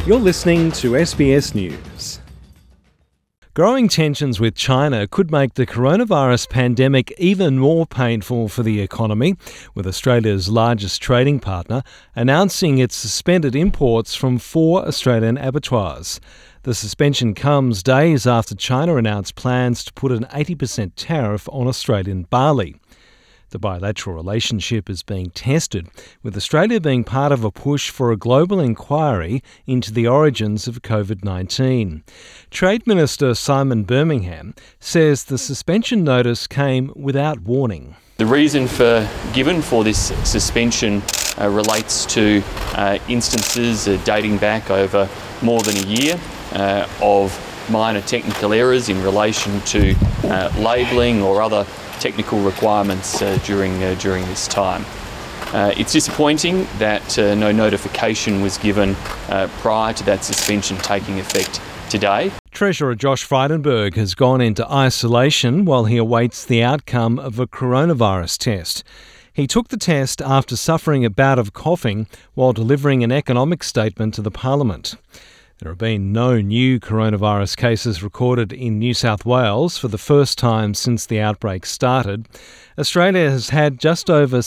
You're listening to SBS News. Growing tensions with China could make the coronavirus pandemic even more painful for the economy, with Australia's largest trading partner announcing it's suspended imports from 4 Australian abattoirs. The suspension comes days after China announced plans to put an 80% tariff on Australian barley. The bilateral relationship is being tested, with Australia being part of a push for a global inquiry into the origins of COVID-19. Trade Minister Simon Birmingham says the suspension notice came without warning. The reason given for this suspension relates to instances dating back over more than a year of minor technical errors in relation to labelling or other technical requirements during this time. It's disappointing that no notification was given prior to that suspension taking effect today. Treasurer Josh Frydenberg has gone into isolation while he awaits the outcome of a coronavirus test. He took the test after suffering a bout of coughing while delivering an economic statement to the Parliament. There have been no new coronavirus cases recorded in New South Wales for the first time since the outbreak started. Australia has had just over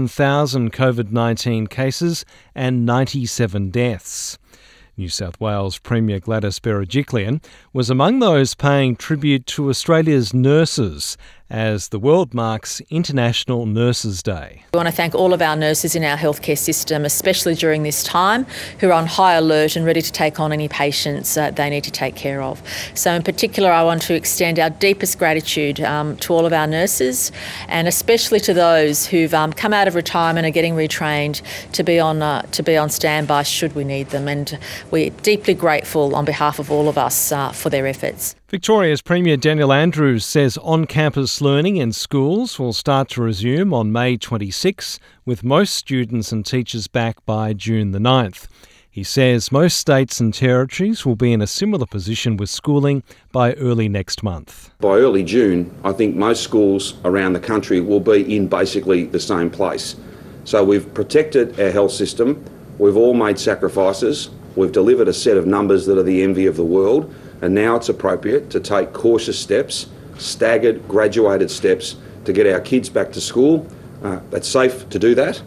7,000 COVID-19 cases and 97 deaths. New South Wales Premier Gladys Berejiklian was among those paying tribute to Australia's nurses as the world marks International Nurses Day. We want to thank all of our nurses in our healthcare system, especially during this time, who are on high alert and ready to take on any patients they need to take care of. So in particular, I want to extend our deepest gratitude to all of our nurses, and especially to those who've come out of retirement and are getting retrained to be on standby should we need them. And we're deeply grateful on behalf of all of us for their efforts. Victoria's Premier Daniel Andrews says on-campus learning in schools will start to resume on May 26, with most students and teachers back by June the 9th. He says most states and territories will be in a similar position with schooling by early next month. By early June, I think most schools around the country will be in basically the same place. So we've protected our health system, we've all made sacrifices, we've delivered a set of numbers that are the envy of the world, and now it's appropriate to take cautious steps, staggered, graduated steps to get our kids back to school. It's safe to do that.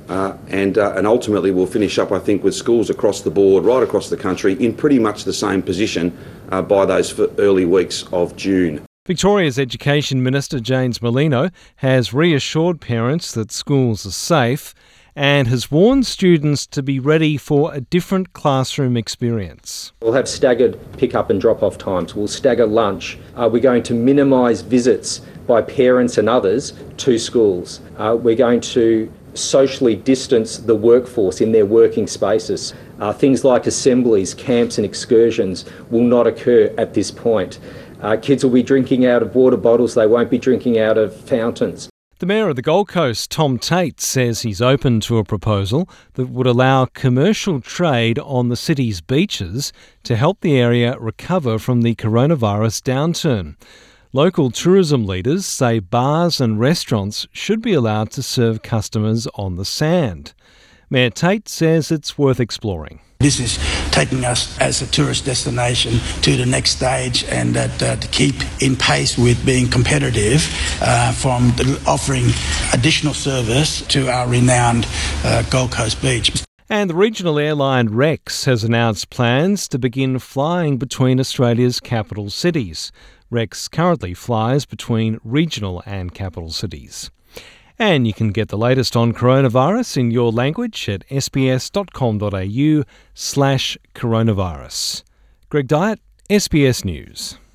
And ultimately we'll finish up, I think, with schools across the board, right across the country, in pretty much the same position by those early weeks of June. Victoria's Education Minister James Merlino has reassured parents that schools are safe and has warned students to be ready for a different classroom experience. We'll have staggered pick-up and drop-off times. We'll stagger lunch. We're going to minimise visits by parents and others to schools. We're going to socially distance the workforce in their working spaces. Things like assemblies, camps and excursions will not occur at this point. Kids will be drinking out of water bottles. They won't be drinking out of fountains. The Mayor of the Gold Coast, Tom Tate, says he's open to a proposal that would allow commercial trade on the city's beaches to help the area recover from the coronavirus downturn. Local tourism leaders say bars and restaurants should be allowed to serve customers on the sand. Mayor Tate says it's worth exploring. This is taking us as a tourist destination to the next stage, and that to keep in pace with being competitive from offering additional service to our renowned Gold Coast beach. And the regional airline Rex has announced plans to begin flying between Australia's capital cities. Rex currently flies between regional and capital cities. And you can get the latest on coronavirus in your language at sbs.com.au/coronavirus. Greg Dyett, SBS News.